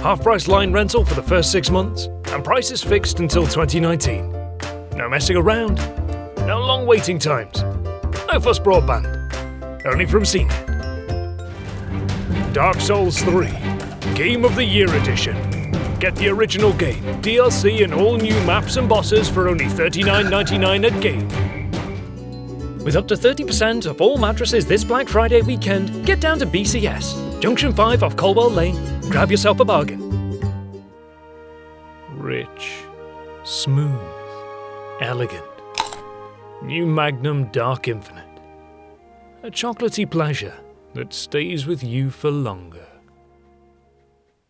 Half-price line rental for the first 6 months, and prices fixed until 2019. No messing around, no long waiting times, no fuss broadband, only from CNET. Dark Souls 3, Game of the Year Edition. Get the original game, DLC and all new maps and bosses for only $39.99 at Game. With up to 30% off all mattresses this Black Friday weekend, get down to BCS, Junction 5 off Colwell Lane, grab yourself a bargain. Rich, smooth, elegant. New Magnum Dark Infinite. A chocolatey pleasure that stays with you for longer.